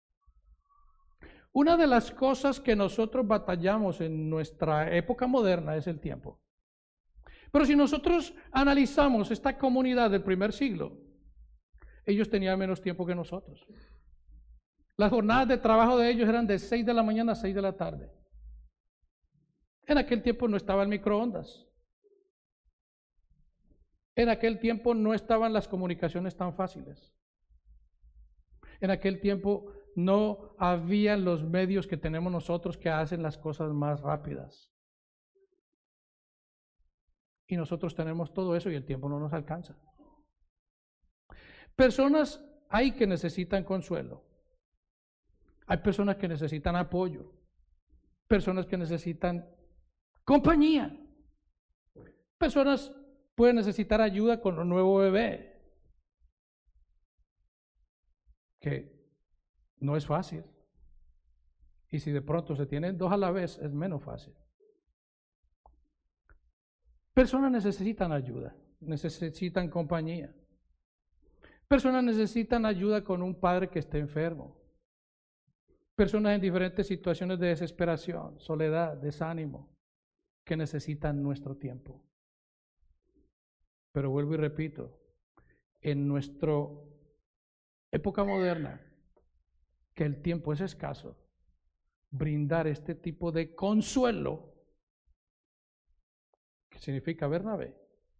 Una de las cosas que nosotros batallamos en nuestra época moderna es el tiempo. Pero si nosotros analizamos esta comunidad del primer siglo, ellos tenían menos tiempo que nosotros. Las jornadas de trabajo de ellos eran de seis de la mañana a seis de la tarde. En aquel tiempo no estaba el microondas. En aquel tiempo no estaban las comunicaciones tan fáciles. En aquel tiempo no habían los medios que tenemos nosotros que hacen las cosas más rápidas. Y nosotros tenemos todo eso y el tiempo no nos alcanza. Personas hay que necesitan consuelo. Hay personas que necesitan apoyo. Personas que necesitan compañía. Personas pueden necesitar ayuda con un nuevo bebé, que no es fácil. Y si de pronto se tienen dos a la vez, es menos fácil. Personas necesitan ayuda, necesitan compañía. Personas necesitan ayuda con un padre que esté enfermo. Personas en diferentes situaciones de desesperación, soledad, desánimo, que necesitan nuestro tiempo. Pero vuelvo y repito, en nuestra época moderna, que el tiempo es escaso, brindar este tipo de consuelo, que significa Bernabé,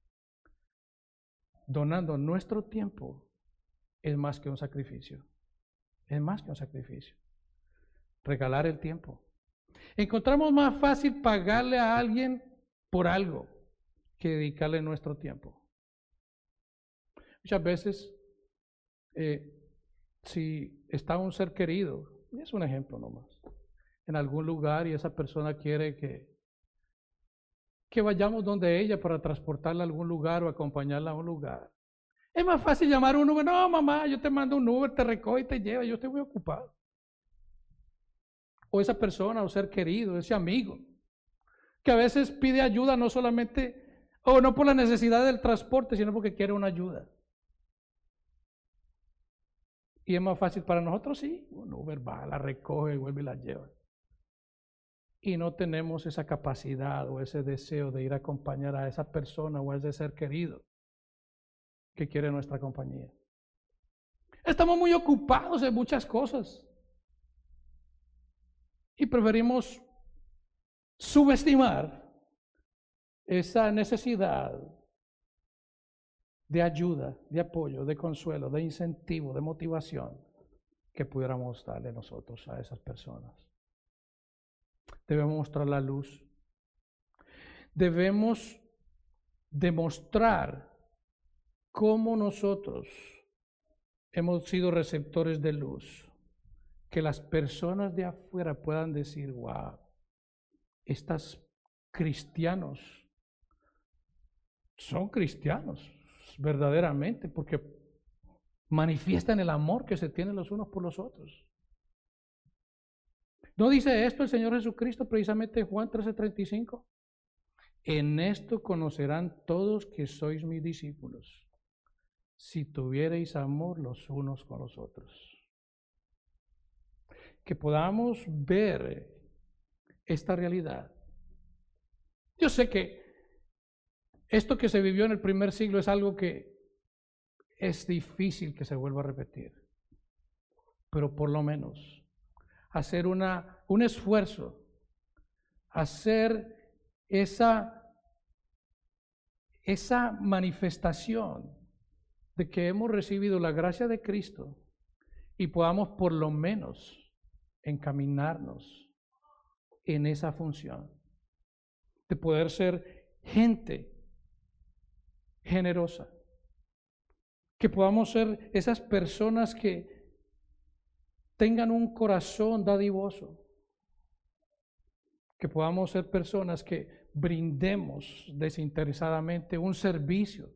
donando nuestro tiempo, es más que un sacrificio. Es más que un sacrificio. Regalar el tiempo. Encontramos más fácil pagarle a alguien por algo que dedicarle nuestro tiempo. Muchas veces, eh, si está un ser querido, y es un ejemplo nomás, en algún lugar y esa persona quiere que, que vayamos donde ella para transportarla a algún lugar o acompañarla a un lugar. Es más fácil llamar a un Uber. No, mamá, yo te mando un Uber, te recoge y te lleva, yo estoy muy ocupado. O esa persona o ser querido, ese amigo, que a veces pide ayuda no solamente, o no por la necesidad del transporte, sino porque quiere una ayuda. Y es más fácil para nosotros, sí, un Uber va, la recoge, vuelve y la lleva. Y no tenemos esa capacidad o ese deseo de ir a acompañar a esa persona o a ese ser querido que quiere nuestra compañía. Estamos muy ocupados en muchas cosas y preferimos subestimar esa necesidad de ayuda, de apoyo, de consuelo, de incentivo, de motivación que pudiéramos darle nosotros a esas personas. Debemos mostrar la luz. Debemos demostrar cómo nosotros hemos sido receptores de luz. Que las personas de afuera puedan decir, wow, estos cristianos son cristianos verdaderamente, porque manifiestan el amor que se tienen los unos por los otros. ¿No dice esto el Señor Jesucristo precisamente en Juan trece treinta y cinco? En esto conocerán todos que sois mis discípulos, si tuviereis amor los unos con los otros. Que podamos ver esta realidad. Yo sé que esto que se vivió en el primer siglo es algo que es difícil que se vuelva a repetir, pero por lo menos hacer una, un esfuerzo, hacer esa, esa manifestación de que hemos recibido la gracia de Cristo y podamos por lo menos encaminarnos en esa función de poder ser gente generosa, que podamos ser esas personas que tengan un corazón dadivoso, que podamos ser personas que brindemos desinteresadamente un servicio,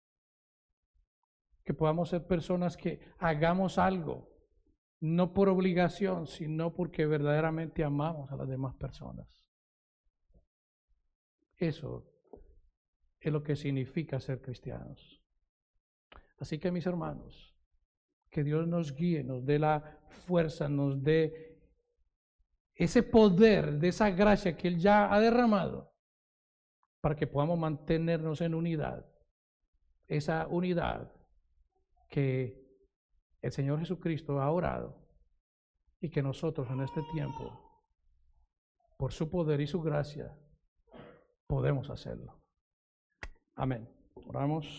que podamos ser personas que hagamos algo, no por obligación, sino porque verdaderamente amamos a las demás personas. Eso es lo que significa ser cristianos. Así que, mis hermanos, que Dios nos guíe, nos dé la fuerza, nos dé ese poder de esa gracia que Él ya ha derramado para que podamos mantenernos en unidad. Esa unidad que el Señor Jesucristo ha orado y que nosotros en este tiempo, por su poder y su gracia, podemos hacerlo. Amén. Oramos.